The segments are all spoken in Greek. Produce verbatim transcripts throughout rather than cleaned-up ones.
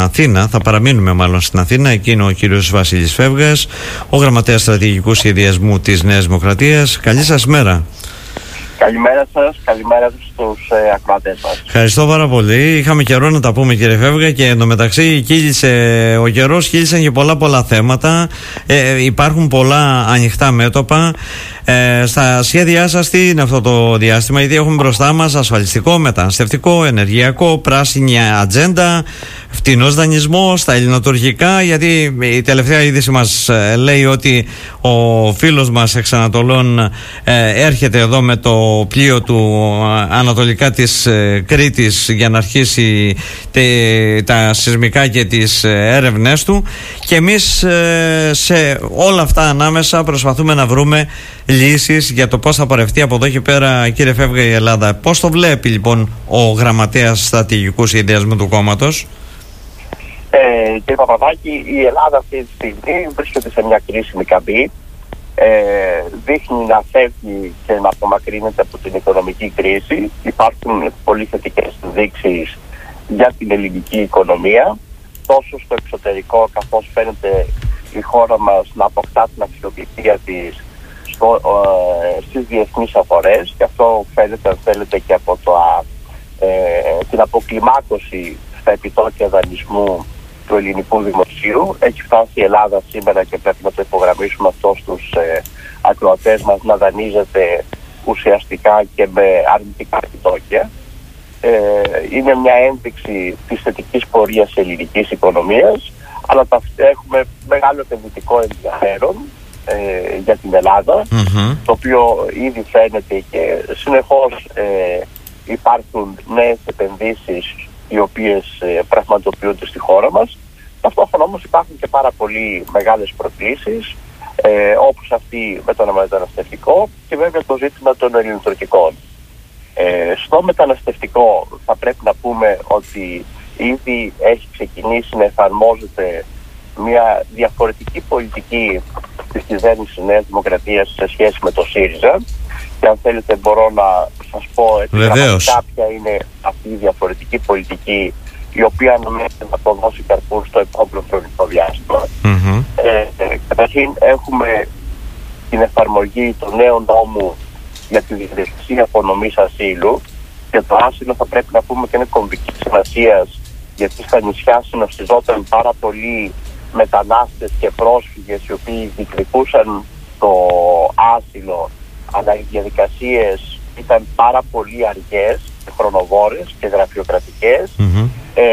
Αθήνα, θα παραμείνουμε μάλλον στην Αθήνα. Εκεί είναι ο κύριος Βασίλης Φεύγας, ο γραμματέας στρατηγικού σχεδιασμού της Νέας Δημοκρατίας. Καλή σας μέρα. Καλημέρα σας, καλημέρα στους ε, ακροατές μας. Ευχαριστώ πάρα πολύ. Είχαμε καιρό να τα πούμε, κύριε Φεύγα, και εντωμεταξύ κύλησε ο καιρός, κύλησαν και πολλά πολλά θέματα. Ε, υπάρχουν πολλά ανοιχτά μέτωπα. Ε, στα σχέδιά σας τι είναι αυτό το διάστημα? Γιατί έχουμε μπροστά μας ασφαλιστικό, μεταναστευτικό, ενεργειακό, πράσινη ατζέντα, φτηνός δανεισμός, τα ελληνοτουρκικά. Γιατί η τελευταία είδηση μας ε, λέει ότι ο φίλος μας εξ Ανατολών ε, έρχεται εδώ με το πλοίο του ε, ανατολικά της ε, Κρήτης για να αρχίσει τε, τα σεισμικά και τις ε, έρευνές του, και εμείς ε, σε όλα αυτά ανάμεσα προσπαθούμε να βρούμε λύσεις για το πώς θα πορευτεί από εδώ και πέρα, κύριε Φεύγα, η Ελλάδα. Πώς το βλέπει λοιπόν ο γραμματέας στρατηγικού σχεδιασμού του κόμματος? Ε, κύριε Παπαδάκη, η Ελλάδα αυτή τη στιγμή βρίσκεται σε μια κρίσιμη καμπή. Ε, δείχνει να φεύγει και να απομακρύνεται από την οικονομική κρίση. Υπάρχουν πολύ θετικές ενδείξεις για την ελληνική οικονομία, τόσο στο εξωτερικό, καθώς φαίνεται η χώρα μας να αποκτά την αξιοπιστία της στο, ε, στις διεθνείς αγορές, και αυτό φαίνεται, αν θέλετε, και από το, ε, την αποκλιμάκωση στα επιτόκια δανεισμού του ελληνικού δημοσίου. Έχει φτάσει η Ελλάδα σήμερα, και πρέπει να το υπογραμμίσουμε αυτό στους ε, ακροατές μας, να δανείζεται ουσιαστικά και με αρνητικά επιτόκια. Ε, είναι μια ένδειξη της θετικής πορείας της ελληνικής οικονομίας, αλλά έχουμε μεγάλο επενδυτικό ενδιαφέρον ε, για την Ελλάδα, mm-hmm. το οποίο ήδη φαίνεται, και συνεχώς ε, υπάρχουν νέες επενδύσεις οι οποίες ε, πραγματοποιούνται στη χώρα μας. Ταυτόχρονα όμως υπάρχουν και πάρα πολύ μεγάλες προκλήσεις, ε, όπως αυτή με το μεταναστευτικό και βέβαια το ζήτημα των ελληνοτουρκικών. Ε, στο μεταναστευτικό θα πρέπει να πούμε ότι ήδη έχει ξεκινήσει να εφαρμόζεται μια διαφορετική πολιτική της κυβέρνησης Νέας Δημοκρατίας σε σχέση με το ΣΥΡΙΖΑ, και αν θέλετε μπορώ να σας πω κάποια είναι αυτή η διαφορετική πολιτική, η οποία αναμένεται να αποδώσει καρπούς στο επόμενο χρονικό διάστημα. Mm-hmm. Ε, ε, καταρχήν έχουμε την εφαρμογή του νέου νόμου για τη διαδικασία απονομής ασύλου, και το άσυλο θα πρέπει να πούμε και είναι κομβικής σημασίας, γιατί στα νησιά συνοστιζόταν πάρα πολλοί μετανάστες και πρόσφυγες οι οποίοι διεκδικούσαν το άσυλο, αλλά οι διαδικασίες ήταν πάρα πολύ αργές, χρονοβόρες και γραφειοκρατικές. Mm-hmm. Ε,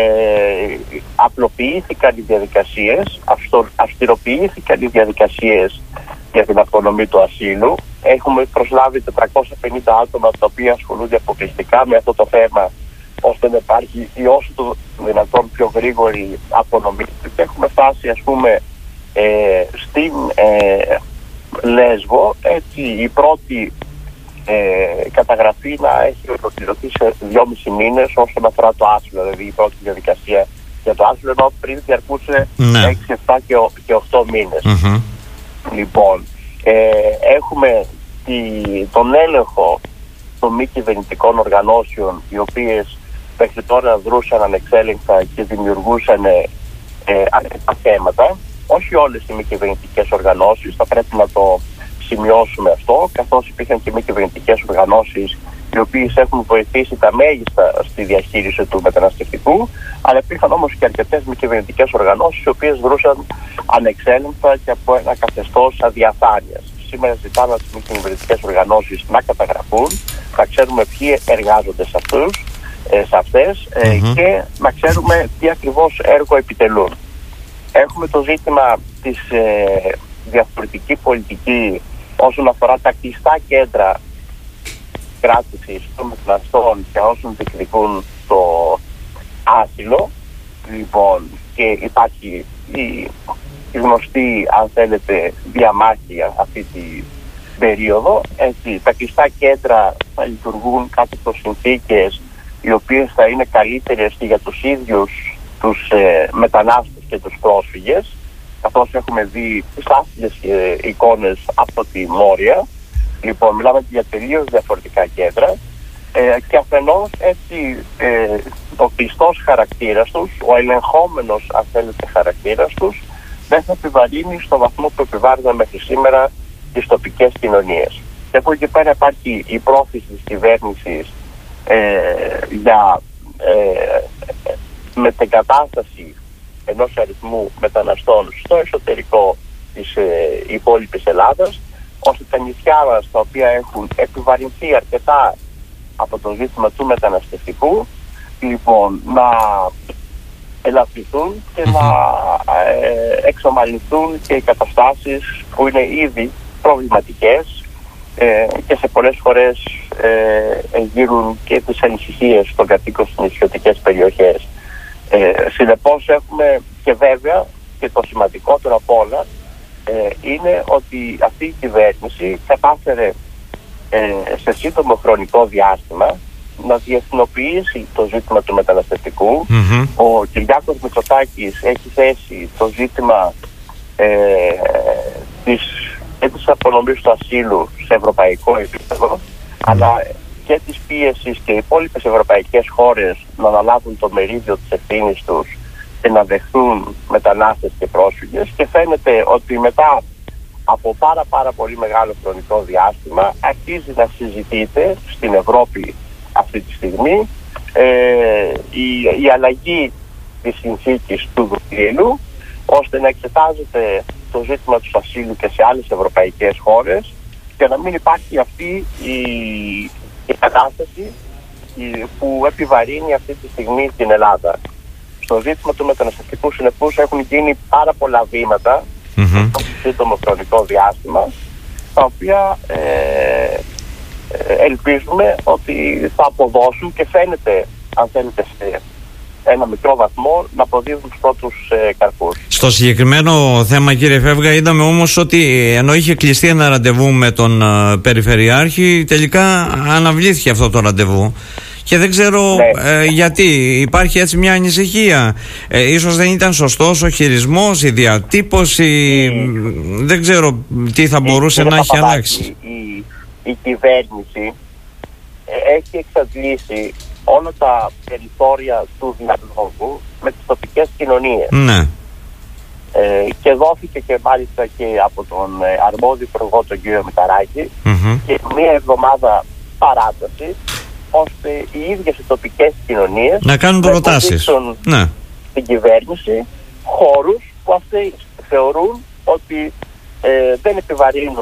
απλοποιήθηκαν οι διαδικασίες, αυστο, αυστηροποιήθηκαν οι διαδικασίες για την απονομή του ασύλου. Έχουμε προσλάβει τετρακόσια πενήντα άτομα τα οποία ασχολούνται αποκλειστικά με αυτό το θέμα, ώστε να υπάρχει η όσο το δυνατόν πιο γρήγορη απονομή. Έχουμε φτάσει, ας πούμε, ε, στην ε, Λέσβο, έτσι, η πρώτη ε, καταγραφή να έχει ολοκληρωθεί σε δυόμισι μήνες όσον αφορά το άσυλο, δηλαδή η πρώτη διαδικασία για το άσυλο, ενώ πριν διαρκούσε ναι. έξι, επτά και οκτώ μήνες. Mm-hmm. Λοιπόν, ε, έχουμε τη, τον έλεγχο των μη κυβερνητικών οργανώσεων, οι οποίες μέχρι τώρα δρούσαν ανεξέλεγκτα και δημιουργούσαν ε, αρκετά θέματα. Όχι όλες οι μη κυβερνητικές οργανώσεις, θα πρέπει να το σημειώσουμε αυτό, καθώς υπήρχαν και μη κυβερνητικές οργανώσεις οι οποίες έχουν βοηθήσει τα μέγιστα στη διαχείριση του μεταναστευτικού, αλλά υπήρχαν όμως και αρκετές μη κυβερνητικές οργανώσεις οι οποίες δρούσαν ανεξέλεγκτα και από ένα καθεστώς αδιαφάνειας. Σήμερα ζητάμε από τις μη κυβερνητικές οργανώσεις να καταγραφούν, να ξέρουμε ποιοι εργάζονται σε αυτούς, σε αυτές mm-hmm. και να ξέρουμε τι ακριβώς έργο επιτελούν. Έχουμε το ζήτημα της ε, διαφορετική πολιτική όσον αφορά τα κλειστά κέντρα κράτησης των μεταναστών και όσων διεκδικούν το άσυλο. Λοιπόν, και υπάρχει η, η γνωστή, αν θέλετε, διαμάχη αυτή την περίοδο. Έτσι, τα κλειστά κέντρα θα λειτουργούν κάτω από συνθήκες οι οποίες θα είναι καλύτερες και για τους ίδιους τους ε, μετανάστες και τους πρόσφυγες, καθώς έχουμε δει τις άσυλες ε, εικόνες από τη Μόρια. Λοιπόν, μιλάμε για τελείως διαφορετικά κέντρα. Ε, και αφενός έτσι ε, ο πιστός χαρακτήρας τους, ο ελεγχόμενος αν θέλετε χαρακτήρας τους, δεν θα επιβαρύνει στο βαθμό που επιβάρυναν μέχρι σήμερα τις τοπικές κοινωνίες. Και από εκεί πέρα υπάρχει η πρόθεση της κυβέρνησης ε, για ε, μετεγκατάσταση ενός αριθμού μεταναστών στο εσωτερικό της ε, υπόλοιπης Ελλάδας, ώστε τα νησιά μας, τα οποία έχουν επιβαρυνθεί αρκετά από το ζήτημα του μεταναστευτικού, λοιπόν, να ελαφρυνθούν και mm-hmm. να ε, εξομαλυνθούν και οι καταστάσεις που είναι ήδη προβληματικές ε, και σε πολλές φορές ε, εγείρουν και τις ανησυχίες των κατοίκων στις νησιωτικές περιοχές. Ε, συνεπώς έχουμε, και βέβαια και το σημαντικότερο απ' όλα ε, είναι ότι αυτή η κυβέρνηση κατάφερε ε, σε σύντομο χρονικό διάστημα να διεθνοποιήσει το ζήτημα του μεταναστευτικού. Mm-hmm. Ο Κυριάκος Μητσοτάκης έχει θέσει το ζήτημα ε, της, της απονομής του ασύλου σε ευρωπαϊκό επίπεδο, mm-hmm. αλλά και της πίεσης και οι υπόλοιπες ευρωπαϊκές χώρες να αναλάβουν το μερίδιο της ευθύνης τους και να δεχθούν μετανάστες και πρόσφυγες, και φαίνεται ότι μετά από πάρα πάρα πολύ μεγάλο χρονικό διάστημα αρχίζει να συζητείται στην Ευρώπη αυτή τη στιγμή ε, η, η αλλαγή της συνθήκης του Δουβλίνου, ώστε να εξετάζεται το ζήτημα του ασύλου και σε άλλες ευρωπαϊκές χώρες και να μην υπάρχει αυτή η, η κατάσταση η, που επιβαρύνει αυτή τη στιγμή την Ελλάδα. Στο ζήτημα του μεταναστευτικού συνεπούς έχουν γίνει πάρα πολλά βήματα mm-hmm. στο σύντομο χρονικό διάστημα, τα οποία ε, ελπίζουμε ότι θα αποδώσουν και φαίνεται, αν θέλετε, σε ένα μικρό βαθμό να αποδίδουν τους πρώτους ε, καρπούς. Στο συγκεκριμένο θέμα, κύριε Φεύγα, είδαμε όμως ότι ενώ είχε κλειστεί ένα ραντεβού με τον ε, Περιφερειάρχη, τελικά αναβλήθηκε αυτό το ραντεβού. Και δεν ξέρω ναι. ε, γιατί. Υπάρχει έτσι μια ανησυχία. Ε, ίσως δεν ήταν σωστός ο χειρισμός, η διατύπωση. Mm. Δεν ξέρω τι θα μπορούσε mm. να έχει αλλάξει. Η, η κυβέρνηση ε, έχει εξαντλήσει όλα τα περιθώρια του διαλόγου με τις τοπικές κοινωνίες. Ναι. Ε, και δόθηκε και μάλιστα και από τον ε, αρμόδιο υπουργό, τον κύριο Μηταράκη, mm-hmm. και μία εβδομάδα παράταση, ώστε οι ίδιες οι τοπικές κοινωνίες να κάνουν προτάσεις, ναι, στην κυβέρνηση χώρους που αυτοί θεωρούν ότι ε, δεν επιβαρύνουν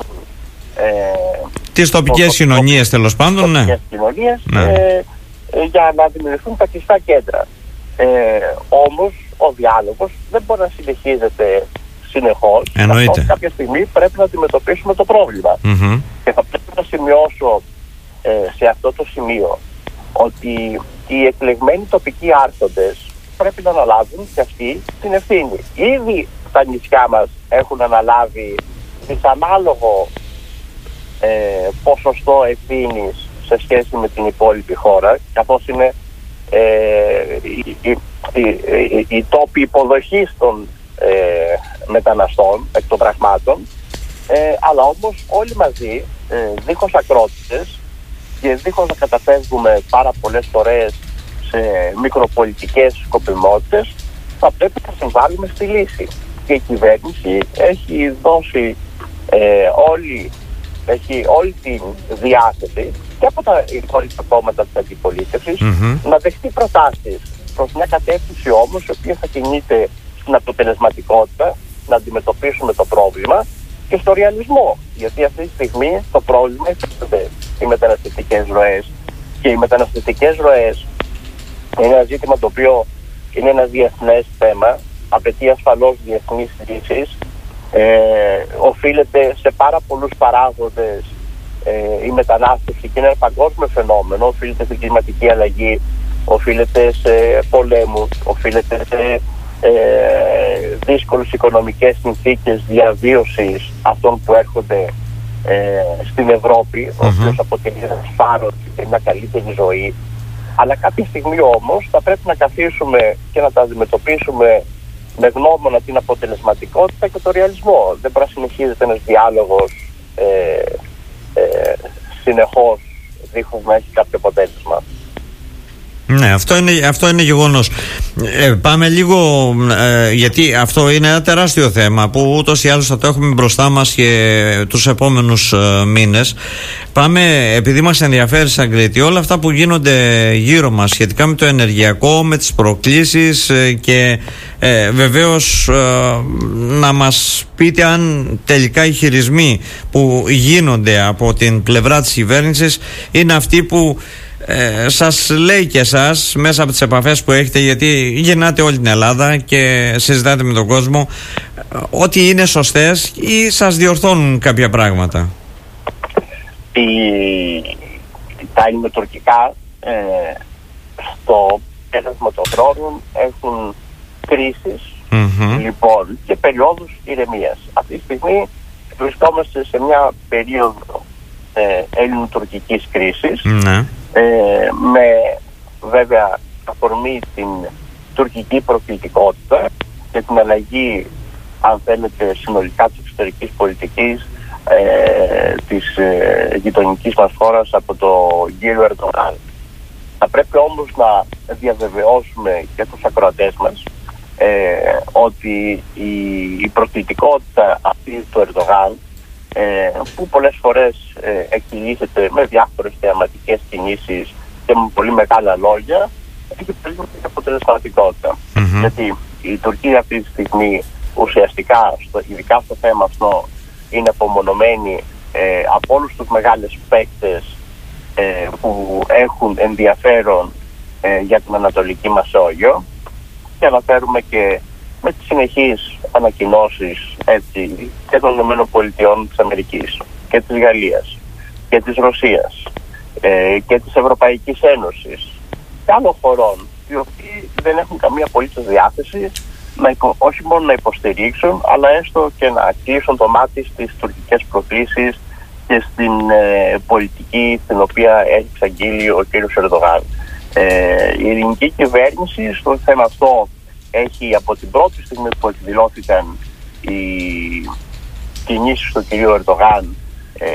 ε, τις τοπικές το, κοινωνίες, το, τέλος πάντων, ναι, τοπικές κοινωνίες, ναι. Ε, ε, για να δημιουργηθούν τα κλειστά κέντρα. Ε, όμως ο διάλογος δεν μπορεί να συνεχίζεται συνεχώς. Εννοείται. Κάποια στιγμή πρέπει να αντιμετωπίσουμε το πρόβλημα. Mm-hmm. Και θα πρέπει να σημειώσω σε αυτό το σημείο ότι οι εκλεγμένοι τοπικοί άρχοντες πρέπει να αναλάβουν και αυτοί την ευθύνη. Ήδη τα νησιά μας έχουν αναλάβει δυσανάλογο ε, ποσοστό ευθύνης σε σχέση με την υπόλοιπη χώρα, καθώς είναι ε, οι, οι, οι, οι τόποι υποδοχής των ε, μεταναστών εκ των πραγμάτων, ε, αλλά όμως όλοι μαζί, ε, δίχως ακρότητες και δίχως να καταφεύγουμε πάρα πολλές φορές σε μικροπολιτικές σκοπιμότητες, θα πρέπει να συμβάλλουμε στη λύση. Και η κυβέρνηση έχει δώσει ε, όλη, έχει όλη τη διάθεση και από τα υπόλοιπα κόμματα της αντιπολίτευσης mm-hmm. να δεχτεί προτάσεις προς μια κατεύθυνση όμως η οποία θα κινείται στην αποτελεσματικότητα, να αντιμετωπίσουμε το πρόβλημα και στο ρεαλισμό. Γιατί αυτή τη στιγμή το πρόβλημα είναι οι μεταναστευτικές ροές. Και οι μεταναστευτικές ροές είναι ένα ζήτημα το οποίο είναι ένα διεθνές θέμα, απαιτεί ασφαλώς διεθνείς λύσεις, ε, οφείλεται σε πάρα πολλούς παράγοντες ε, η μετανάστευση και είναι ένα παγκόσμιο φαινόμενο, οφείλεται στην κλιματική αλλαγή, οφείλεται σε πολέμους, οφείλεται σε ε, δύσκολες οικονομικές συνθήκες διαβίωσης αυτών που έρχονται ε, στην Ευρώπη, mm-hmm. ο οποίος αποτελεί ένα φάρος και μια καλύτερη ζωή. Αλλά κάποια στιγμή όμως θα πρέπει να καθίσουμε και να τα αντιμετωπίσουμε με γνώμονα την αποτελεσματικότητα και το ρεαλισμό. Δεν μπορεί να συνεχίζεται ένας διάλογος ε, ε, συνεχώς δίχως να έχει κάποιο αποτέλεσμα. Ναι, αυτό είναι, αυτό είναι γεγονός. Ε, πάμε λίγο, ε, γιατί αυτό είναι ένα τεράστιο θέμα που ούτως ή άλλως θα το έχουμε μπροστά μας και τους επόμενους ε, μήνες. Πάμε, επειδή μας ενδιαφέρει σαν Κρήτη, όλα αυτά που γίνονται γύρω μας σχετικά με το ενεργειακό, με τις προκλήσεις ε, και ε, βεβαίως ε, να μας πείτε αν τελικά οι χειρισμοί που γίνονται από την πλευρά της κυβέρνησης είναι αυτοί που Ε, σας λέει και εσάς μέσα από τις επαφές που έχετε, γιατί γεννάτε όλη την Ελλάδα και συζητάτε με τον κόσμο, ότι είναι σωστές ή σας διορθώνουν κάποια πράγματα? Οι, τα ελληνοτουρκικά ε, στο πέρασμα των χρόνων έχουν κρίσεις mm-hmm. λοιπόν και περιόδους ηρεμίας. Αυτή τη στιγμή βρισκόμαστε σε μια περίοδο ε, ελληνοτουρκικής κρίσης mm-hmm. Ε, με βέβαια αφορμή την τουρκική προκλητικότητα και την αλλαγή, αν θέλετε, συνολικά της εξωτερικής πολιτικής ε, της ε, γειτονικής μας χώρας από τον κύριο Ερντογάν. Θα πρέπει όμως να διαβεβαιώσουμε και τους ακροατές μας ε, ότι η, η προκλητικότητα αυτή του Ερντογάν, Ε, που πολλές φορές ε, εκκινήσεται με διάφορες θεαματικές κινήσεις και με πολύ μεγάλα λόγια, έχει περισσότερη αποτελεσματικότητα. Mm-hmm. Γιατί η Τουρκία αυτή τη στιγμή ουσιαστικά, στο, ειδικά στο θέμα αυτό, είναι απομονωμένη ε, από όλους τους μεγάλους παίκτες ε, που έχουν ενδιαφέρον ε, για την Ανατολική Μεσόγειο, και αναφέρουμε και με τις συνεχείς ανακοινώσεις έτσι, και των ΗΠΑ της Αμερικής και της Γαλλίας και της Ρωσίας ε, και της Ευρωπαϊκής Ένωσης και άλλων χωρών, οι οποίοι δεν έχουν καμία απολύτως διάθεση να υπο, όχι μόνο να υποστηρίξουν, αλλά έστω και να κλείσουν το μάτι στις τουρκικές προκλήσεις και στην ε, πολιτική την οποία έχει εξαγγείλει ο κ. Ερντογάν. Ε, η ελληνική κυβέρνηση στο θέμα αυτό έχει, από την πρώτη στιγμή που εκδηλώθηκαν οι κινήσεις του κ. Ερντογάν, ε,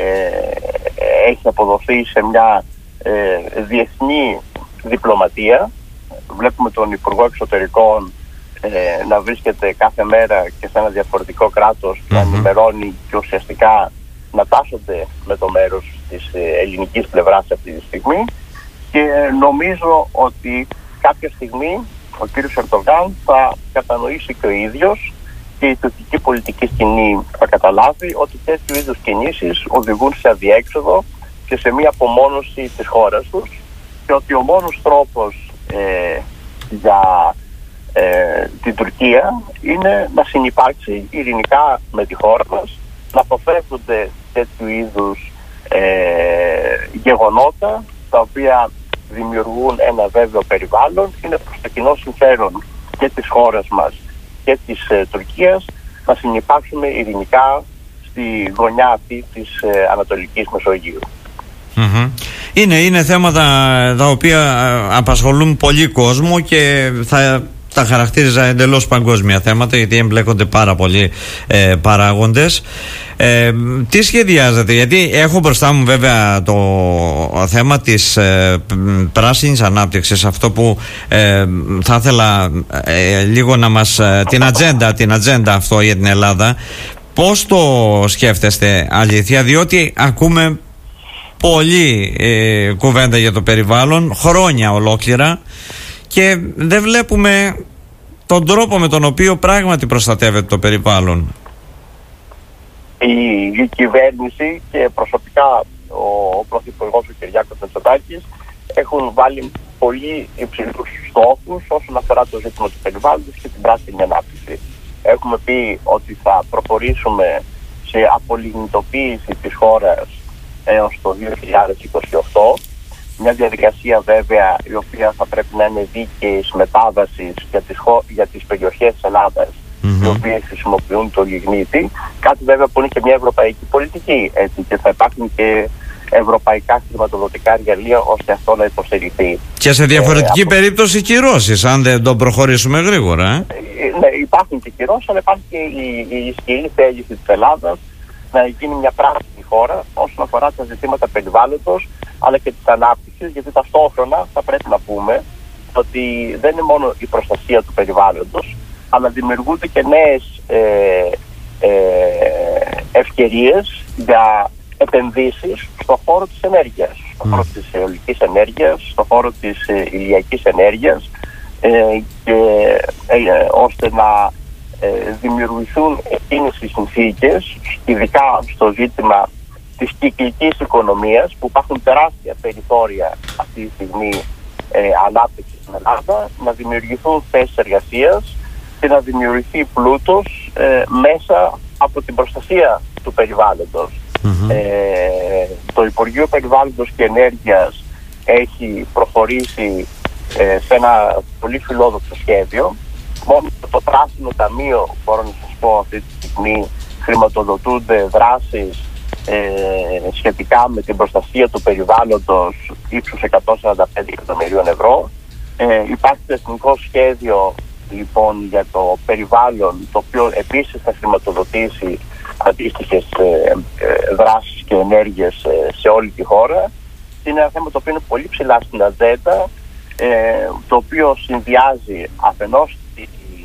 έχει αποδοθεί σε μια ε, διεθνή διπλωματία. Βλέπουμε τον Υπουργό Εξωτερικών ε, να βρίσκεται κάθε μέρα και σε ένα διαφορετικό κράτος mm-hmm. να ενημερώνει και ουσιαστικά να τάσσονται με το μέρος της ελληνικής πλευράς αυτή τη στιγμή, και νομίζω ότι κάποια στιγμή ο κύριος Ερντογάν θα κατανοήσει και ο ίδιος και η τουρκική πολιτική σκηνή θα καταλάβει ότι τέτοιου είδους κινήσεις οδηγούν σε αδιέξοδο και σε μια απομόνωση της χώρας τους, και ότι ο μόνος τρόπος ε, για ε, την Τουρκία είναι να συνυπάρξει ειρηνικά με τη χώρα μας, να αποφεύγονται τέτοιου είδους ε, γεγονότα τα οποία δημιουργούν ένα βέβαιο περιβάλλον. Είναι προς το κοινό συμφέρον και της χώρας μας και της ε, Τουρκίας να συνυπάρξουμε ειρηνικά στη γωνιά αυτή της ε, Ανατολικής Μεσογείου. Mm-hmm. Είναι, είναι θέματα τα οποία απασχολούν πολύ κόσμο και θα τα χαρακτήριζα εντελώς παγκόσμια θέματα, γιατί εμπλέκονται πάρα πολλοί ε, παράγοντες. Ε, τι σχεδιάζετε? Γιατί έχω μπροστά μου βέβαια το θέμα της ε, πράσινης ανάπτυξης, αυτό που ε, θα ήθελα ε, λίγο να μας ε, την ατζέντα, την ατζέντα αυτό για την Ελλάδα. Πώς το σκέφτεστε, αλήθεια? Διότι ακούμε πολύ ε, κουβέντα για το περιβάλλον χρόνια ολόκληρα και δεν βλέπουμε τον τρόπο με τον οποίο πράγματι προστατεύεται το περιβάλλον. Η, η κυβέρνηση και προσωπικά ο, ο Πρωθυπουργός ο Κυριάκος Μητσοτάκης έχουν βάλει πολύ υψηλούς στόχους όσον αφορά το ζήτημα του περιβάλλοντος και την πράσινη ανάπτυξη. Έχουμε πει ότι θα προχωρήσουμε σε απολιγνητοποίηση της χώρας έως το δύο χιλιάδες είκοσι οκτώ, μια διαδικασία βέβαια η οποία θα πρέπει να είναι δίκαιης μετάβασης για τις, χω... για τις περιοχές της Ελλάδας mm-hmm. οι οποίες χρησιμοποιούν το λιγνίτη, κάτι βέβαια που είναι και μια ευρωπαϊκή πολιτική, έτσι, και θα υπάρχουν και ευρωπαϊκά χρηματοδοτικά εργαλεία ώστε αυτό να υποστηριχθεί. Και σε διαφορετική ε, περίπτωση από... κυρώσεις, αν δεν το προχωρήσουμε γρήγορα. Ε? Ε, ναι, υπάρχουν και κυρώσεις, αλλά υπάρχει και η, η ισχυρή θέληση της Ελλάδας να γίνει μια πράσινη χώρα όσον αφορά τα ζητήματα περιβάλλοντος αλλά και της ανάπτυξης, γιατί ταυτόχρονα θα πρέπει να πούμε ότι δεν είναι μόνο η προστασία του περιβάλλοντος, αλλά δημιουργούνται και νέες ε, ε, ευκαιρίες για επενδύσεις στον χώρο της ενέργειας, στον mm. χώρο της αιωλικής ενέργειας, στον χώρο της ε, ηλιακής ενέργειας, ε, και, ε, ε, ώστε να ε, δημιουργηθούν εκείνες οι συνθήκες, ειδικά στο ζήτημα της κυκλικής οικονομίας, που υπάρχουν τεράστια περιθώρια αυτή τη στιγμή ε, ανάπτυξη στην Ελλάδα, να δημιουργηθούν θέσεις εργασίας και να δημιουργηθεί πλούτος ε, μέσα από την προστασία του περιβάλλοντος. Mm-hmm. Ε, το Υπουργείο Περιβάλλοντος και Ενέργειας έχει προχωρήσει ε, σε ένα πολύ φιλόδοξο σχέδιο. Μόνο το Πράσινο Ταμείο, μπορώ να σας πω, αυτή τη στιγμή χρηματοδοτούνται δράσεις ε, σχετικά με την προστασία του περιβάλλοντος ύψους εκατόν σαράντα πέντε εκατομμυρίων ευρώ. Ε, υπάρχει το εθνικό σχέδιο λοιπόν για το περιβάλλον, το οποίο επίσης θα χρηματοδοτήσει αντίστοιχες ε, ε, δράσεις και ενέργειες ε, σε όλη τη χώρα. Είναι ένα θέμα το οποίο είναι πολύ ψηλά στην ατζέντα, ε, το οποίο συνδυάζει αφενός την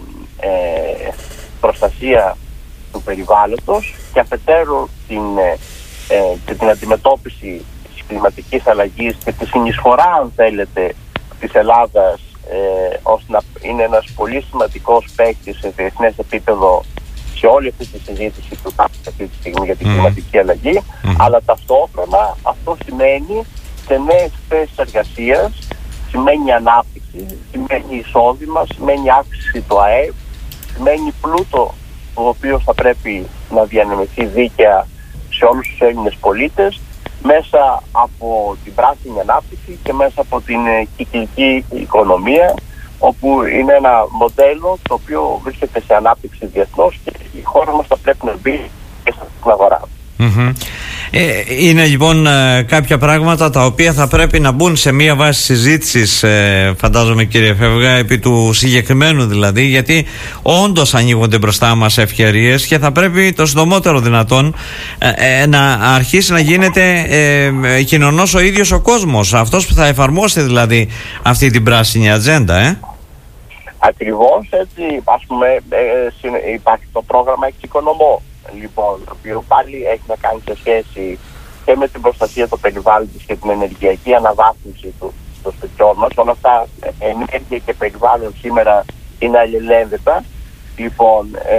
ε, προστασία του περιβάλλοντος και αφετέρου την, ε, ε, την αντιμετώπιση της κλιματικής αλλαγής και τη συνεισφορά, αν θέλετε, της Ελλάδας, ε, ώστε να είναι ένας πολύ σημαντικός παίκτης σε διεθνές επίπεδο σε όλη αυτή τη συζήτηση που υπάρχει αυτή τη στιγμή για την mm. κλιματική αλλαγή, mm. αλλά ταυτόχρονα αυτό σημαίνει σε νέες θέσεις εργασίας, σημαίνει ανάπτυξη, σημαίνει εισόδημα, σημαίνει αύξηση του ΑΕΠ, σημαίνει πλούτο ο οποίος θα πρέπει να διανεμηθεί δίκαια σε όλους τους Έλληνες πολίτες μέσα από την πράσινη ανάπτυξη και μέσα από την κυκλική οικονομία, όπου είναι ένα μοντέλο το οποίο βρίσκεται σε ανάπτυξη διεθνώς και η χώρα μας θα πρέπει να μπει και στην αγορά. Mm-hmm. Ε, είναι λοιπόν ε, κάποια πράγματα τα οποία θα πρέπει να μπουν σε μία βάση συζήτησης, ε, φαντάζομαι κύριε Φεύγα, επί του συγκεκριμένου δηλαδή, γιατί όντως ανοίγονται μπροστά μας ευκαιρίες και θα πρέπει το συντομότερο δυνατόν ε, ε, να αρχίσει να γίνεται ε, ε, κοινωνός ο ίδιος ο κόσμος, αυτός που θα εφαρμόσει δηλαδή αυτή την πράσινη ατζέντα. ε. Ακριβώς έτσι, ας πούμε, ε, υπάρχει το πρόγραμμα Εξοικονομώ, λοιπόν, το οποίο πάλι έχει να κάνει σε σχέση και με την προστασία του περιβάλλοντος και την ενεργειακή αναβάθμιση του, των σπιτιών μας. Όλα αυτά, ενέργεια και περιβάλλον σήμερα είναι αλληλένδετα. Λοιπόν, ε,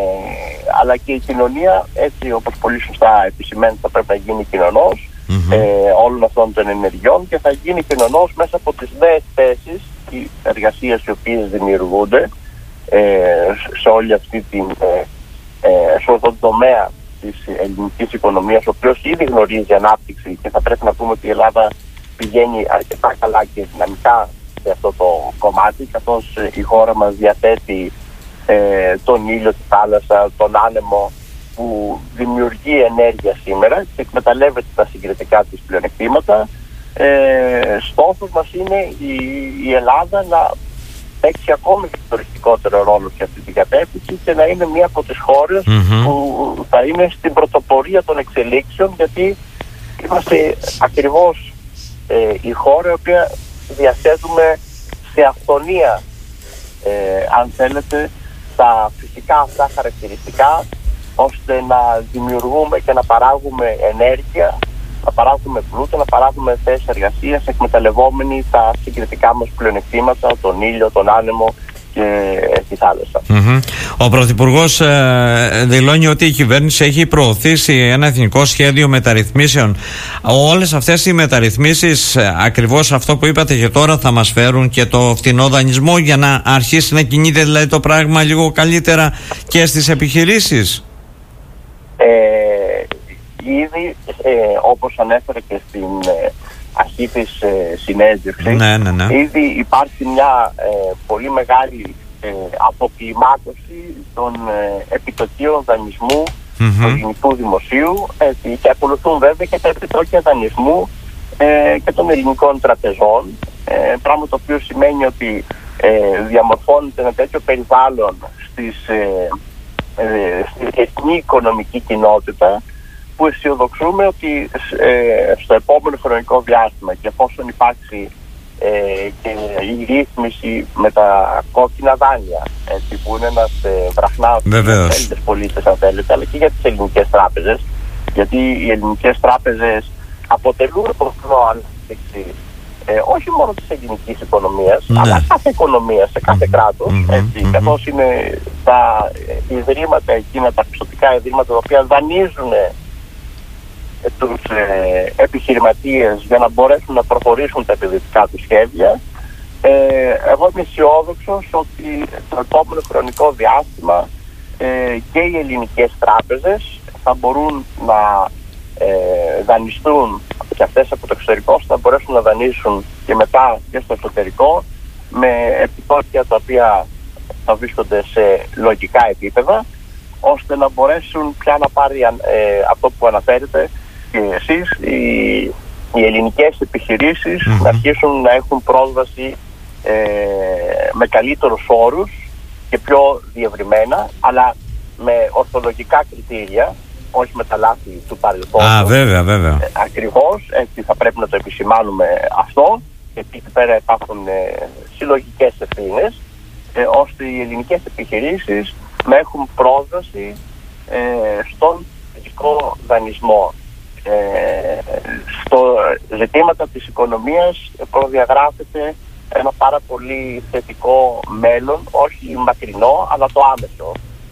αλλά και η κοινωνία, έτσι όπως πολύ σωστά επισημαίνεται, θα πρέπει να γίνει κοινωνός mm-hmm. ε, όλων αυτών των ενεργειών και θα γίνει κοινωνός μέσα από τις νέες θέσεις και εργασίες οι οποίες δημιουργούνται ε, σε όλη αυτή την ε, Ε, σε αυτόν τον τομέα της ελληνικής οικονομίας, ο οποίος ήδη γνωρίζει ανάπτυξη και θα πρέπει να πούμε ότι η Ελλάδα πηγαίνει αρκετά καλά και δυναμικά σε αυτό το κομμάτι, καθώς η χώρα μας διαθέτει ε, τον ήλιο, τη θάλασσα, τον άνεμο, που δημιουργεί ενέργεια σήμερα και εκμεταλλεύεται τα συγκριτικά της πλεονεκτήματα. Ε, στόχος μας είναι η, η Ελλάδα να παίξει ακόμη ιστορικότερο ρόλο σε αυτή την κατεύθυνση και να είναι μία από τις χώρες mm-hmm. που θα είναι στην πρωτοπορία των εξελίξεων, γιατί είμαστε ακριβώς ε, η χώρα η οποία διαθέτουμε σε αυθονία, ε, αν θέλετε, τα φυσικά αυτά χαρακτηριστικά, ώστε να δημιουργούμε και να παράγουμε ενέργεια, να παράγουμε πλούτο, να παράγουμε θέσεις εργασίας, εκμεταλλευόμενοι τα συγκριτικά μας πλεονεκτήματα, τον ήλιο, τον άνεμο και τη θάλασσα. Mm-hmm. Ο Πρωθυπουργός ε, δηλώνει ότι η κυβέρνηση έχει προωθήσει ένα εθνικό σχέδιο μεταρρυθμίσεων. Όλες αυτές οι μεταρρυθμίσεις, ε, ακριβώς αυτό που είπατε και τώρα, θα μας φέρουν και το φτηνό δανεισμό για να αρχίσει να κινείται δηλαδή το πράγμα λίγο καλύτερα και στις επιχειρήσεις. Ε, Ήδη, ε, όπως ανέφερε και στην ε, αρχή της ε, συνέντευξης, ναι, ναι, ναι. ήδη υπάρχει μια ε, πολύ μεγάλη ε, αποκλιμάκωση των ε, επιτοκίων δανεισμού mm-hmm. του ελληνικού δημοσίου, ε, και ακολουθούν βέβαια και τα επιτόκια δανεισμού ε, και των ελληνικών τραπεζών, ε, πράγμα το οποίο σημαίνει ότι ε, διαμορφώνεται ένα τέτοιο περιβάλλον στις, ε, ε, στη διεθνή οικονομική κοινότητα, που που αισιοδοξούμε ότι ε, στο επόμενο χρονικό διάστημα, και εφόσον υπάρξει ε, και η ρύθμιση με τα κόκκινα δάνεια, έτσι, που είναι ένας ε, βραχνάος για τους Έλληνες πολίτες, αν θέλετε, αλλά και για τις ελληνικές τράπεζες, γιατί οι ελληνικές τράπεζες αποτελούν πρωτό ανάπτυξη ε, όχι μόνο της ελληνικής οικονομίας, ναι, αλλά κάθε οικονομία σε κάθε mm-hmm. κράτος, έτσι, mm-hmm. καθώς είναι τα ιδρύματα εκείνα, τα πιστωτικά ιδρύματα, τα οποία δανείζουν ε, τους ε, επιχειρηματίες για να μπορέσουν να προχωρήσουν τα επενδυτικά τους σχέδια. Ε, εγώ είμαι αισιόδοξος ότι το επόμενο χρονικό διάστημα ε, και οι ελληνικές τράπεζες θα μπορούν να ε, δανειστούν και αυτές από το εξωτερικό, θα μπορέσουν να δανείσουν και μετά και στο εσωτερικό με επιτόκια τα οποία θα βρίσκονται σε λογικά επίπεδα, ώστε να μπορέσουν πια να πάρει ε, αυτό που αναφέρετε και εσείς, οι, οι ελληνικές επιχειρήσεις mm-hmm. να αρχίσουν να έχουν πρόσβαση ε, με καλύτερους όρους και πιο διευρυμένα, αλλά με ορθολογικά κριτήρια, όχι με τα λάθη του παρελθόντος. Α, βέβαια, βέβαια. Ε, ακριβώς, έτσι θα πρέπει να το επισημάνουμε αυτό, γιατί εκεί πέρα υπάρχουν ε, συλλογικές ευθύνες, ε, ώστε οι ελληνικές επιχειρήσεις να έχουν πρόσβαση ε, στον ειδικό δανεισμό. Ε, στο ζητήματα της οικονομίας προδιαγράφεται ένα πάρα πολύ θετικό μέλλον, όχι μακρινό, αλλά το άμεσο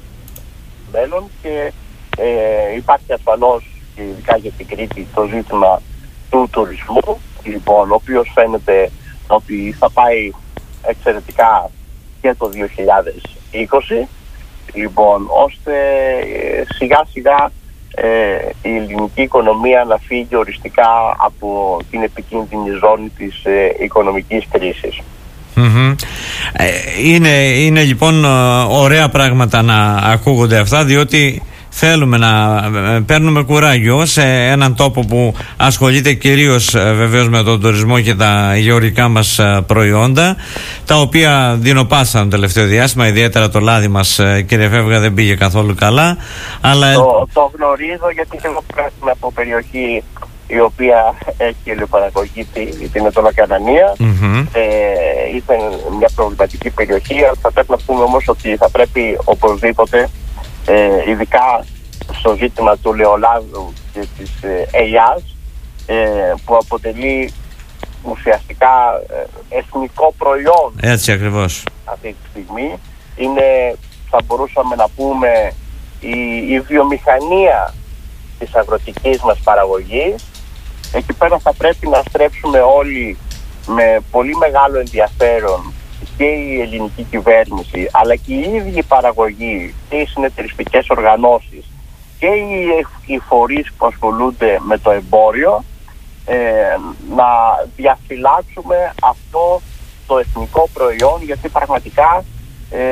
μέλλον, και ε, υπάρχει ασφαλώς, και ειδικά για την Κρήτη, το ζήτημα του τουρισμού, λοιπόν, ο οποίος φαίνεται ότι θα πάει εξαιρετικά και το δύο χιλιάδες είκοσι, λοιπόν, ώστε ε, σιγά σιγά ε, η ελληνική οικονομία να φύγει οριστικά από την επικίνδυνη ζώνη της ε, οικονομικής κρίσης. Mm-hmm. Ε, είναι, είναι λοιπόν ωραία πράγματα να ακούγονται αυτά, διότι θέλουμε να παίρνουμε κουράγιο σε έναν τόπο που ασχολείται κυρίως βεβαίως με τον τουρισμό και τα γεωργικά μας προϊόντα, τα οποία δεινοπάσαν το τελευταίο διάστημα, ιδιαίτερα το λάδι μας, κύριε Φεύγα, δεν πήγε καθόλου καλά. Αλλά... Το, το γνωρίζω, γιατί εγώ πράσινα από περιοχή η οποία έχει ελαιοπαραγωγή, την Ετωλοκανανία. Mm-hmm. Ε, ήταν μια προβληματική περιοχή, αλλά θα πρέπει να πούμε όμως ότι θα πρέπει οπωσδήποτε, Ε, ειδικά στο ζήτημα του ελαιολάδου και της ε, ελιάς, ε, που αποτελεί ουσιαστικά ε, εθνικό προϊόν. Έτσι ακριβώς. Αυτή τη στιγμή είναι, θα μπορούσαμε να πούμε, η, η βιομηχανία της αγροτικής μας παραγωγής. Εκεί πέρα θα πρέπει να στρέψουμε όλοι με πολύ μεγάλο ενδιαφέρον, και η ελληνική κυβέρνηση, αλλά και οι ίδιοι οι παραγωγοί και οι συνεταιριστικές οργανώσεις και οι, οι φορείς που ασχολούνται με το εμπόριο, ε, να διαφυλάξουμε αυτό το εθνικό προϊόν, γιατί πραγματικά ε,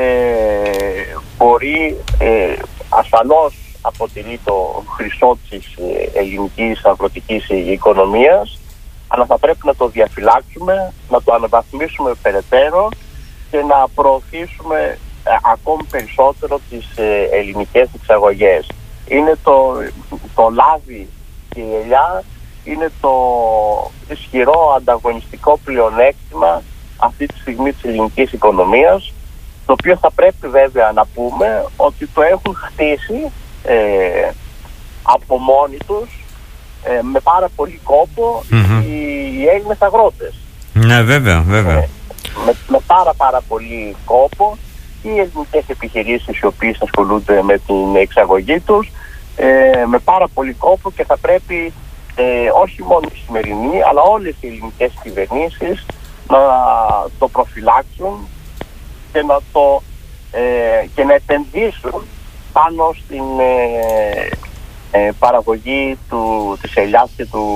μπορεί, ε, ασφαλώς αποτελεί το χρυσό της ελληνικής αγροτικής οικονομίας, αλλά θα πρέπει να το διαφυλάξουμε, να το αναβαθμίσουμε περαιτέρω και να προωθήσουμε ε, ακόμη περισσότερο τις ε, ελληνικές εξαγωγές. Είναι το, το λάδι και η ελιά είναι το ισχυρό ανταγωνιστικό πλεονέκτημα αυτή τη στιγμή της ελληνικής οικονομίας, το οποίο θα πρέπει βέβαια να πούμε ότι το έχουν χτίσει ε, από μόνοι τους, ε, με πάρα πολύ κόπο, mm-hmm. οι, οι Έλληνες αγρότες. Ναι, βέβαια, βέβαια. Ε, με, με πάρα πάρα πολύ κόπο, οι ελληνικές επιχειρήσεις οι οποίες ασχολούνται με την εξαγωγή τους, ε, με πάρα πολύ κόπο, και θα πρέπει ε, όχι μόνο η σημερινή, αλλά όλες οι ελληνικές κυβερνήσεις να το προφυλάξουν και να, το, ε, και να επενδύσουν πάνω στην ε, ε, παραγωγή του, της ελιάς και του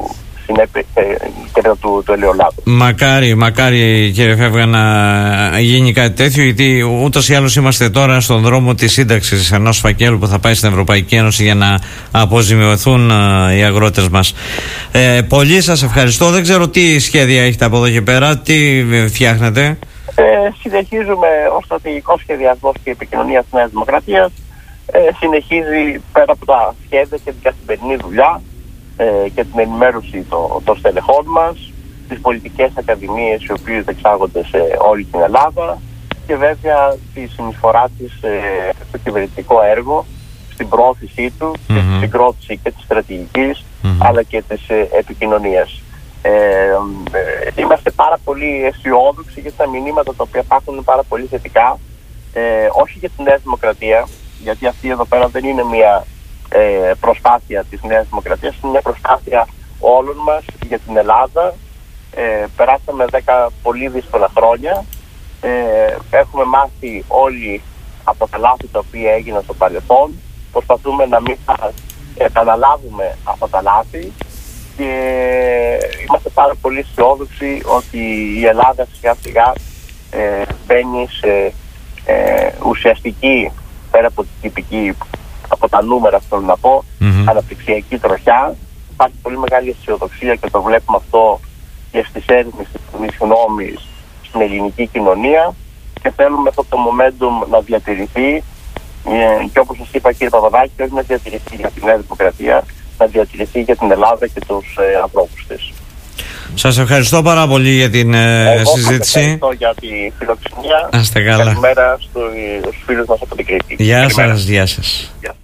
και του, του ελαιολάδου. Μακάρι, μακάρι κύριε Φεύγα να γίνει κάτι τέτοιο, γιατί ούτως ή άλλως είμαστε τώρα στον δρόμο της σύνταξης ενός φακέλου που θα πάει στην Ευρωπαϊκή Ένωση για να αποζημιωθούν uh, οι αγρότες μας. Ε, πολύ σας ευχαριστώ. Δεν ξέρω τι σχέδια έχετε από εδώ και πέρα, τι φτιάχνετε. Ε, συνεχίζουμε ως στρατηγικό σχεδιασμός και επικοινωνία της Νέας Δημοκρατίας ε, συνεχίζει πέρα από τα σχέδια και την καθημερινή δουλειά ε, και την ενημέρωση των, των στελεχών μας, τις πολιτικές ακαδημίες οι οποίες εξάγονται σε όλη την Ελλάδα και βέβαια τη συνεισφορά της ε, στο κυβερνητικό έργο, στην προώθησή του mm-hmm. και στη συγκρότηση και της στρατηγικής mm-hmm. αλλά και της ε, επικοινωνίας. Ε, ε, είμαστε πάρα πολύ αισιόδοξοι για τα μηνύματα τα οποία υπάρχουν πάρα πολύ θετικά, ε, όχι για τη Νέα Δημοκρατία, γιατί αυτή εδώ πέρα δεν είναι μια ε, προσπάθεια της Νέας Δημοκρατίας, είναι μια προσπάθεια όλων μας για την Ελλάδα. Ε, περάσαμε δέκα πολύ δύσκολα χρόνια, ε, έχουμε μάθει όλοι από τα λάθη τα οποία έγιναν στο παρελθόν, προσπαθούμε να μην επαναλάβουμε αυτά τα λάθη και είμαστε πάρα πολύ αισιόδοξοι ότι η Ελλάδα σιγά σιγά ε, μπαίνει σε ε, ουσιαστική, πέρα από την τυπική, από τα νούμερα θέλω να πω, mm-hmm. αναπτυξιακή τροχιά. Υπάρχει πολύ μεγάλη αισιοδοξία και το βλέπουμε αυτό και στις έρευνες της κοινής γνώμης στην ελληνική κοινωνία και θέλουμε αυτό το momentum να διατηρηθεί ε, και όπως σας είπα κύριε Παπαδάκη, όχι να διατηρηθεί για την Νέα Δημοκρατία, να διατηρηθεί για την Ελλάδα και τους ε, ανθρώπους της. Σας ευχαριστώ πάρα πολύ για την ε, Εγώ συζήτηση. Ευχαριστώ για τη φιλοξενία. Να είστε καλά. Καλημέρα στους φίλους μας από την Κρήτη. Γεια σας, γεια σας. Γεια.